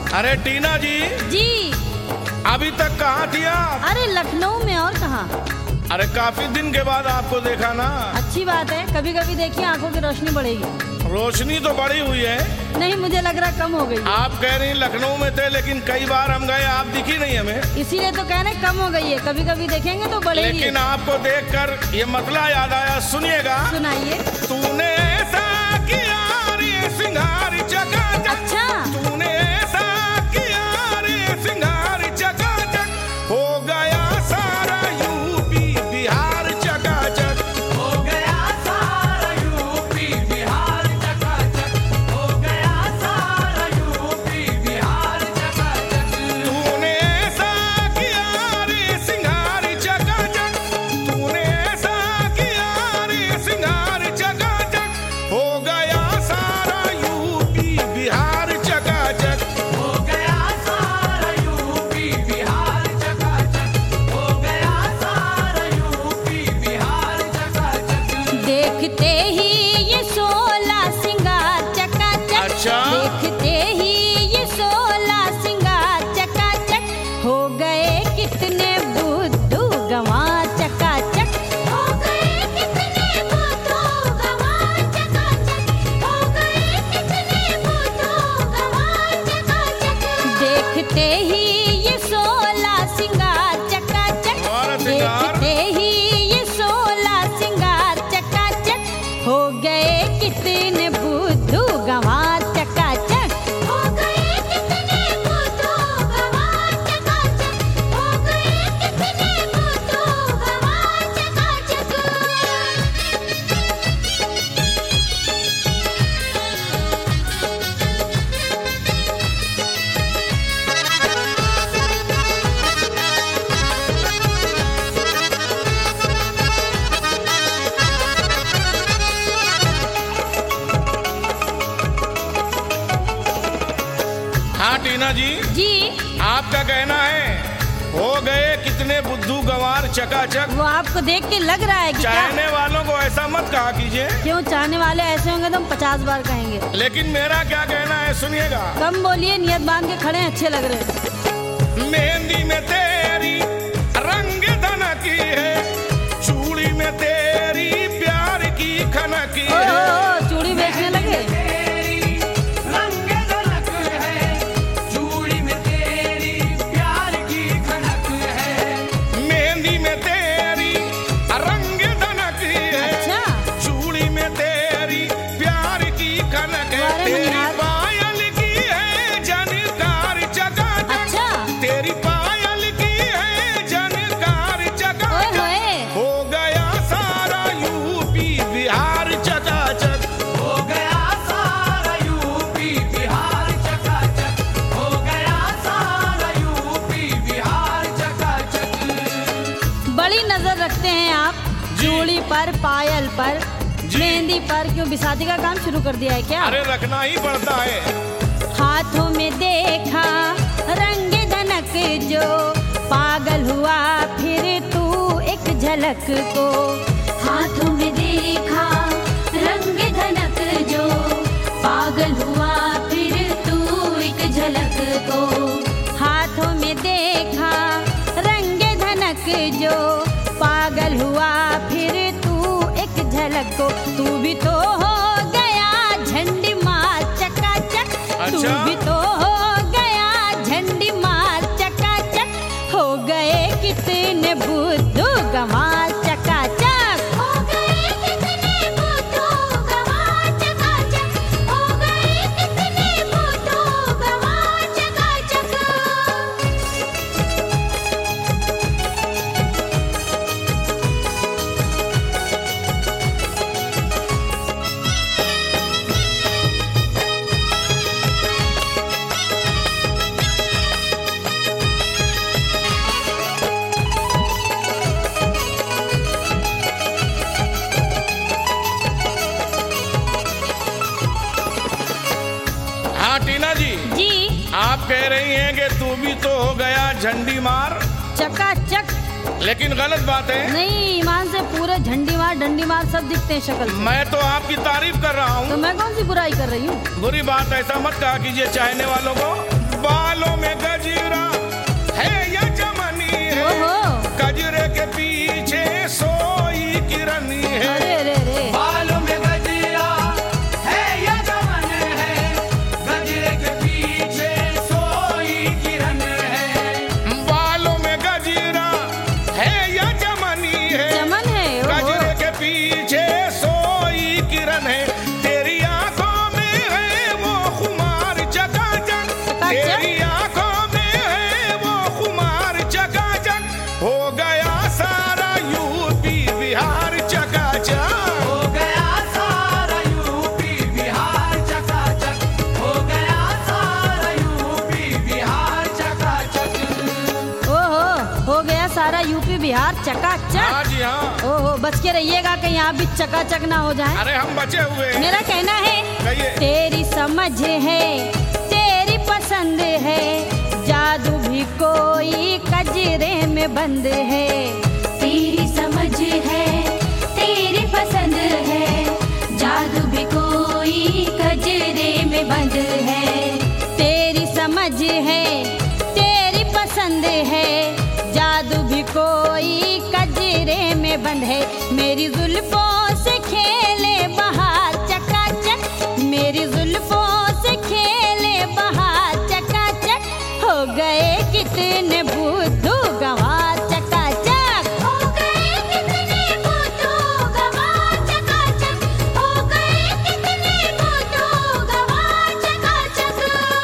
अरे टीना जी जी। अभी तक कहाँ थी आप? अरे लखनऊ में, और कहाँ। अरे काफी दिन के बाद आपको देखा ना। अच्छी बात है, कभी कभी देखिए आंखों की रोशनी बढ़ेगी। रोशनी तो बढ़ी हुई है। नहीं, मुझे लग रहा कम हो गई। आप कह रही लखनऊ में थे, लेकिन कई बार हम गए, आप दिखी नहीं हमें। इसीलिए तो कह रहे कम हो गई है, कभी कभी देखेंगे तो बढ़ेगी। लेकिन आपको देखकर ये मतला याद आया, सुनिएगा। सुनाइए। तूने ऐसा किया रे सिंगार चकाचक। अच्छा। तूने ऐसा किया रे सिंगार चकाचक, हो गया सारा यूपी बिहार चकाचक। हो गया सारा यूपी बिहार चकाचक। हो गया सारा यूपी बिहार चकाचक। तूने ऐसा किया रे सिंगार चकाचक। तूने ऐसा किया रे सिंगार चकाचक, हो गया सारा यूपी बिहार चकाचक। हो गया सारा यूपी बिहार चकाचक। हो गया सारा यूपी बिहार चकाचक। देखते ही ये 16 सिंगार चकाचक। अच्छा। देखते ही ये 16 सिंगार चकाचक, हो गए कितने बुद्धू गंवार चकाचक। हो गए कितने बुद्धू गंवार चकाचक। हो गए कितने बुद्धू गंवार चकाचक। देखते ही ये 16 सिंगार चकाचक। और सिंगार? देखते ही ये 16 सिंगार चकाचक, हो गए कितने बुद्धू गंवार चकाचक। हो गए कितने बुद्धू गंवार चकाचक। हो गए कितने बुद्धू गंवार चकाचक। हाँ टीना जी, जी, आपका कहना है हो गए कितने बुद्धू गंवार चकाचक। वो आपको देख के लग रहा है कि क्या? चाहने वालों को ऐसा मत कहा कीजिए। क्यों, चाहने वाले ऐसे होंगे तो हम 50 बार कहेंगे। लेकिन मेरा क्या कहना है, सुनिएगा। कम बोलिए, नियत बांध के खड़े हैं, अच्छे लग रहे हैं। मेहंदी में तेरी रंग धनकी है, चूड़ी में तेरी प्यार की खनकी ओ, है। ओ, चूड़ी बेचने लगे। तेरी रंग धनक है, चूड़ी में तेरी प्यार की खनक है। मेहंदी में तेरी रंग धनकी है, अच्छा। चूड़ी में तेरी प्यार की खनक है। अरे तेरी मनिहार। पायल की है जनकार चकाचक। अच्छा। तेरी पायल की है जनकार ओए चकाचक, होए। हो गया सारा यूपी बिहार चकाचक। हो गया सारा यूपी बिहार चकाचक। हो गया सारा यूपी बिहार चकाचक। बड़ी नजर रखते हैं आप जी। चूड़ी पर, पायल पर, जी। मेहंदी पर। क्यों, बिसाती का काम शुरू कर दिया है क्या? अरे रखना ही पड़ता है। हाथों में देखा रंग धनक जो, पागल हुआ फिर तू एक झलक को। हाथों में देखा रंग धनक जो, पागल हुआ फिर तू एक झलक को। हाथों में देखा रंग धनक जो, पागल हुआ फिर तू एक झलक को। तू भी तो हो गया झंडी मार चकाचक। तू अच्छा। भी तो हो गया झंडी मार चकाचक, हो गए कितने बुद्धू गंवार चकाचक। हो गए कितने बुद्धू गंवार चकाचक। हो गए कितने बुद्धू गंवार चकाचक। हाँ टीना जी, जी, आप कह रही हैं कि तू भी तो हो गया झंडी मार, चकाचक। लेकिन गलत बात है। नहीं, ईमान से पूरे झंडी मार डंडी मार सब दिखते हैं शक्ल से। मैं तो आपकी तारीफ कर रहा तो हूँ। मैं कौन सी बुराई कर रही हूँ? बुरी बात ऐसा मत कहा कीजिए चाहने वालों को। बालों में गजरा है या चमनी है, ओहो। गजरे के पीछे सोई किरनी है। अरे रे रे। बालों में गजरा है या चमन है, गजरे के पीछे सोई किरण है। बालों में गजरा है या चमनी है, चमन है, ओहो। गजरे के पीछे सोई किरण है। तेरी आंखों में है वो खुमार चकाचक, तेरी आंखों में है वो खुमार चकाचक, हो गया सारा यूपी बिहार चकाचक। हो गया सारा यूपी बिहार चकाचक, हो गया सारा यूपी बिहार चकाचक। ओहो, हो गया सारा यूपी बिहार चकाचक। हाँ जी हाँ, ओहो, बच के रहिएगा कहीं आप भी चकाचक ना हो जाए। अरे हम बचे हुए हैं। मेरा कहना है कहिए। तेरी समझ है, तेरी पसंद है, जादू भी कोई कजरे में बंद है। तेरी समझ है, तेरी पसंद है, जादू भी कोई कजरे में बंद है। तेरी समझ है, तेरी पसंद है, जादू भी कोई कजरे में बंद है। मेरी जुल्फों से खेले बहार चकाचक, मेरी जुल्फों से खेले बहार चकाचक, हो गए कितने बुद्धू गंवार चकाचक। हो गए कितने बुद्धू गंवार चकाचक, हो गए कितने बुद्धू गंवार चकाचक।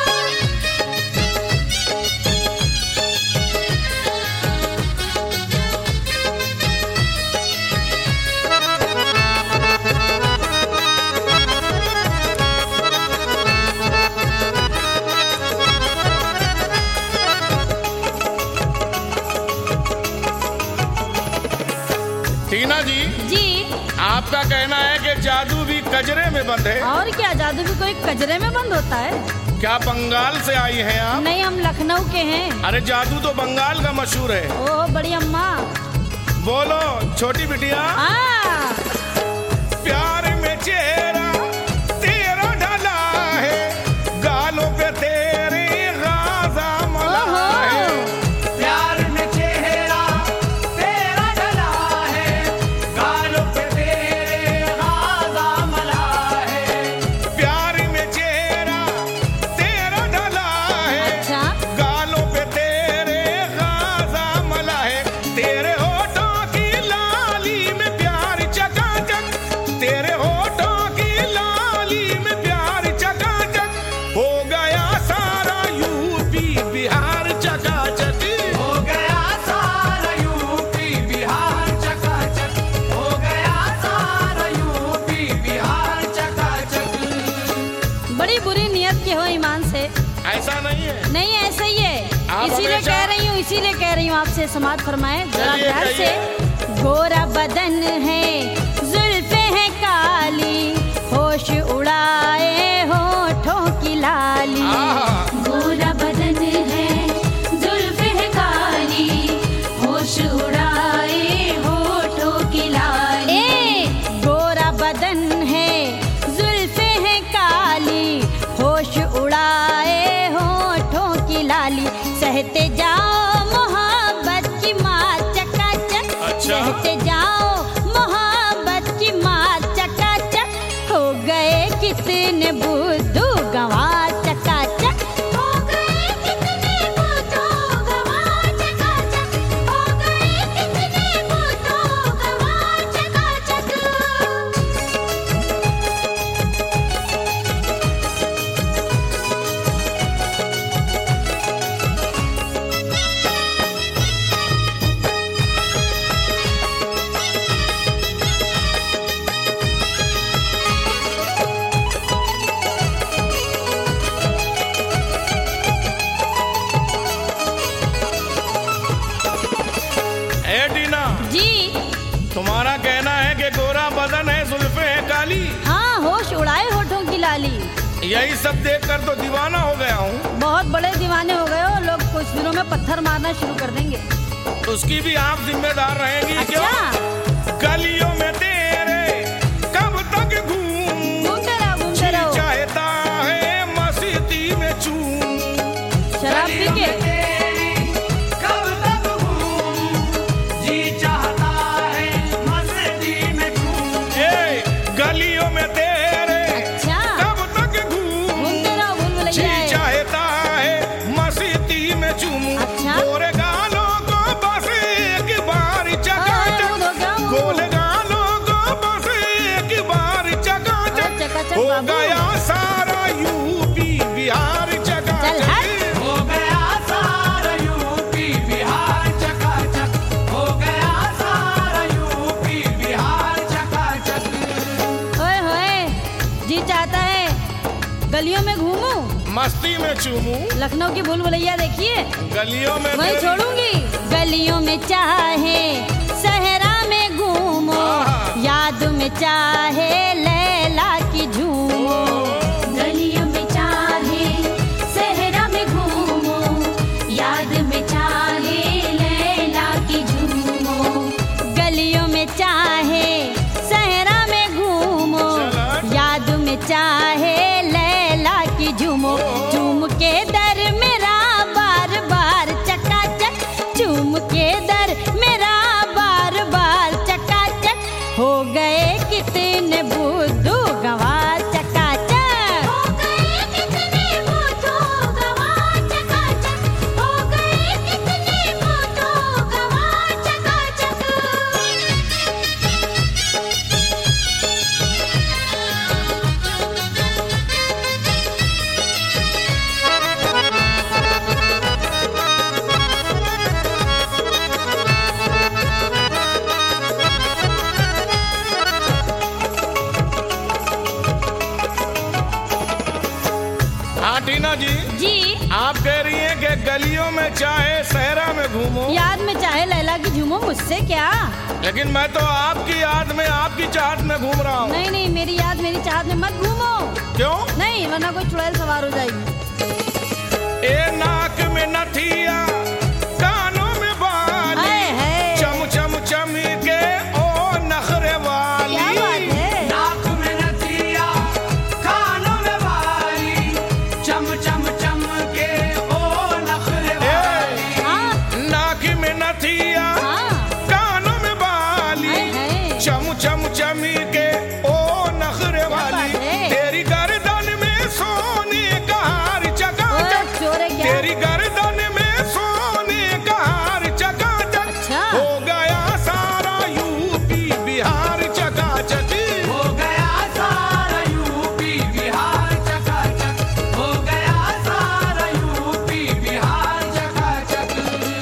टीना जी, जी, आपका कहना है कि जादू भी कजरे में बंद है। और क्या जादू भी कोई कजरे में बंद होता है? क्या बंगाल से आई हैं आप? नहीं, हम लखनऊ के हैं। अरे जादू तो बंगाल का मशहूर है। ओह बड़ी अम्मा। बोलो छोटी बिटिया। प्यार में चेहरा तेरा ढला है, गालों पे तेरे गाजा मला है। प्यार में चेहरा तेरा ढला है, गालों पे तेरे गाजा मला है। प्यार में चेहरा तेरा ढला है, अच्छा। गालों पे तेरे गाजा मला है। तेरे होठों की लाली में प्यार चकाचक, तेरे होठों की लाली में प्यार चकाचक, हो गया सारा यूपी बिहार चकाचक। हो गया सारा यूपी बिहार चकाचक, हो गया सारा यूपी बिहार चकाचक। बड़ी बुरी नियत के हो ईमान से। ऐसा नहीं है। नहीं, ऐसा ही है। आप इसीलिए हमेशा- कह रही हूँ, इसीलिए कह रही हूँ आपसे समाज फरमाए जरा चलिए, ध्यान से। कहिए। गोरा बदन है, जुल्फे हैं काली, होश उड़ाए होठों की लाली। आहा, गोरा बदन है, जुल्फ़े है काली, होश उड़ाए होठों की लाली। ए, गोरा बदन है, जुल्फे हैं काली, होश उड़ाए होठों की लाली। सहते जाओ मोहब्बत की मार चकाचक, अच्छा। सहते जाओ मोहब्बत की मार चकाचक, हो गए कितने बुद्धू गंवार चकाचक। हो गए कितने बुद्धू गंवार चकाचक, हो गए कितने बुद्धू गंवार चकाचक। ए टीना, जी तुम्हारा कहना है कि गोरा बदन है, जुल्फे हैं काली। हाँ, होश उड़ाए होठों की लाली। यही सब देखकर तो दीवाना हो गया हूँ। बहुत बड़े दीवाने हो गए हो लोग, कुछ दिनों में पत्थर मारना शुरू कर देंगे। उसकी भी आप जिम्मेदार रहेंगी। क्यों? अच्छा, गलियों में तेरे कब तक घूम, घूमते रहो घूमते रहो। चाहता है मस्ती में चूम, चकाचक हो बाबू। गया सारा यूपी बिहार चल चकाचक। हट। हो गया सारा यूपी बिहार चकाचक, हो गया सारा यूपी बिहार चकाचक। ओए होए, जी चाहता है गलियों में घूमूं, मस्ती में चूमू, लखनऊ की भूल भुलैया देखिए गलियों में वही तेरी- छोड़ूंगी। गलियों में चाहे सहरा में घूमो, आहा। याद में चाहे लैला की झूमो। गलियों में चाहे सहरा में घूमो, याद में चाहे लैला की झूमो। गलियों में चाहे सहरा में घूमो, चल। याद में चाहे लैला की झूमो। झूम के दर मेरा बार बार चकाचक, झूम के दर मेरा बार बार चकाचक। हो गए कितने बुद्धू गंवार चकाचक। हो गए कितने बूढ़ो गंवार चकाचक, हो गए कितने बूढ़ो गंवार चकाचक। हाँ टीना जी, जी, आप कह रही हैं कि गलियों में चाहे सहरा में घूमो, याद में चाहे लैला की झूमो, मुझसे क्या? लेकिन मैं तो आपकी याद में आपकी चाहत में घूम रहा हूँ। नहीं नहीं, मेरी याद मेरी चाहत में मत घूमो। क्यों? नहीं, वरना कोई चुड़ैल सवार हो जाएगी। ए नाक में नथिया, कानों में बाली, हाय हाय, चम चम चम के ओ नखरे वाली। क्या बात है? नाक में नथिया, कानों में बाली, चम चम चम के ओ नखरे वाली। हाँ नाक में नथिया, हाँ, कानों में बाली, हाय हाय, चम चम चम के ओ नखरे वाली। बात है? तेरी गर्दन में सोने का हार ओए चकाचक, चोरे क्या? तेरी गर्दन में सोने का हार चकाचक। अच्छा। हो गया सारा यूपी बिहार चकाचक। हो गया सारा यूपी बिहार चकाचक, हो गया सारा यूपी बिहार चकाचक।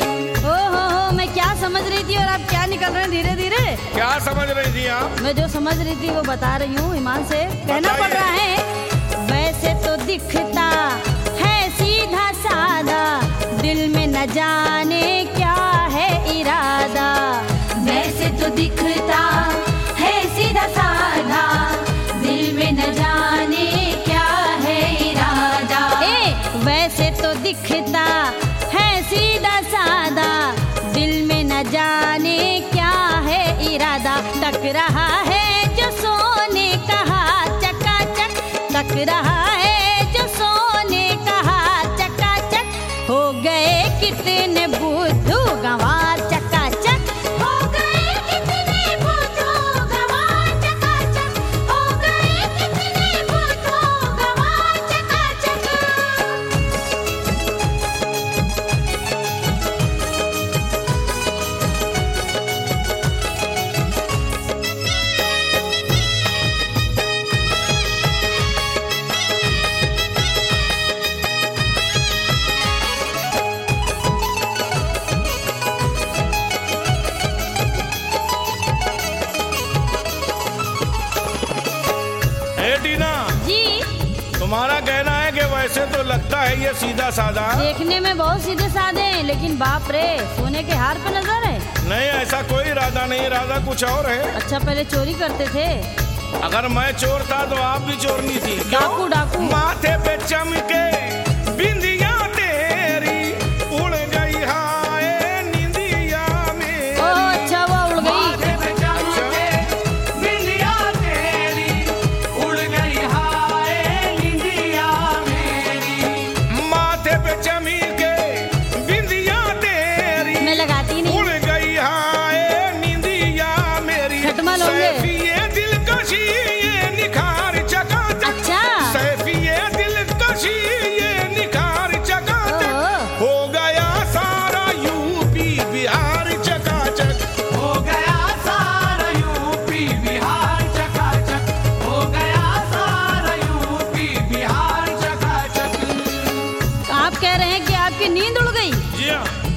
हो, मैं क्या समझ रही थी और आप क्या निकल रहे हैं धीरे धीरे। क्या समझ रही थी आप? मैं जो समझ रही थी वो बता रही हूँ, ईमान से कहना पड़ बताइए। रहा है। वैसे तो दिखता है सीधा साधा, दिल में न जाने क्या है इरादा। वैसे तो दिखता है सीधा साधा, दिल में न जाने क्या है इरादा। वैसे तो दिखता है सीधा सादा, दिल में न जाने क्या है इरादा। तक रहा है जो सोने का हाथ चकाचक, तक रहा है जो सोने का हाथ चकाचक। हो गए कितने बुद्धू गंवार चकाचक। हो गए कितने बूढ़ो गंवार चकाचक, हो गए कितने बूढ़ो गंवार चकाचक। ए टीना, जी, तुम्हारा कहना है कि वैसे तो लगता है ये सीधा साधा। देखने में बहुत सीधे साधे हैं, लेकिन बाप रे सोने के हार पे नजर है। नहीं, ऐसा कोई इरादा नहीं, इरादा कुछ और है। अच्छा, पहले चोरी करते थे। अगर मैं चोर था तो आप भी चोरनी थी। क्यों? डाकू डाकू। माथे पे चमके बिंदिया तेरी, उड़ गई हाय निंदिया मेरी। ओह अच्छा, वो उड़ गई। माथे पे चमके बिंदिया तेरी, उड़ गई हाय निंदिया मेरी। माथे पे चमके बिंदिया तेरी, मैं लगाती नहीं। उड़ गई हाय निंदिया मेरी। खटमल होंगे। सैफिए दिलकशी ये निखार चकाचक, अच्छा, सैफिए दिलकशी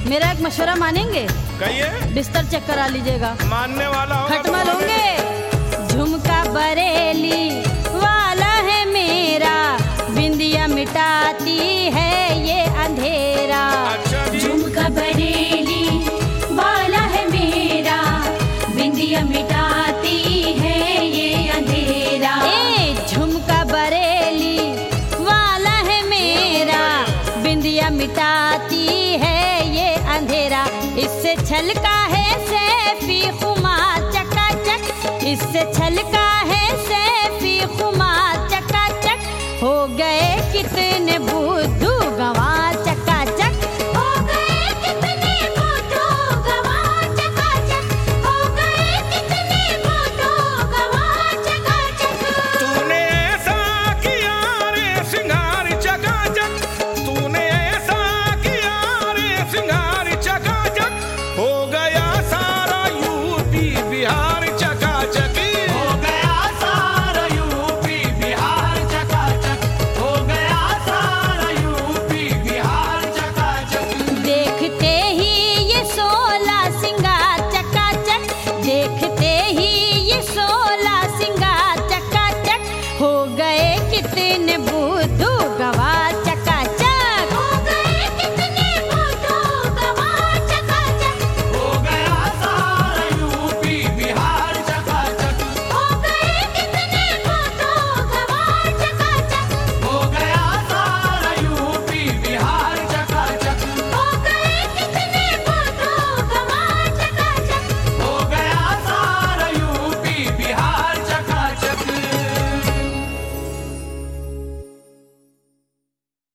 मेरा एक मशवरा मानेंगे? कहिए। बिस्तर चेक करा लीजिएगा, मानने वाला होगा तो खटमल होंगे। झुमका बरेली वाला है मेरा, बिंदिया मिटाती है ये अंधेरा। अच्छा जी। झुमका बरेली वाला है मेरा, बिंदिया मिटाती है ये अंधेरा। ए झुमका बरेली वाला है मेरा, बिंदिया मिटाती है ये अंधेरा। इससे छलका है सैफी खुमार चकाचक, इससे छलका है सैफी खुमार चकाचक। हो गए कितने बुद्धू गंवार चकाचक, हो गए कितने बुद्धू गंवार चकाचक, हो गए कितने बुद्धू गंवार चकाचक। तूने ऐसा किया रे सिंगार चकाचक, तूने ऐसा किया रे सिंगार चकाचक। हो गया सारा यूपी बिहार चकाचक। हो गया सारा यूपी बिहार चकाचक, हो गया सारा यूपी बिहार चकाचक। देखते ही ये 16 सिंगार चकाचक, देखते ही ये 16 सिंगार चकाचक। हो गए कितने बुद्धू गंवार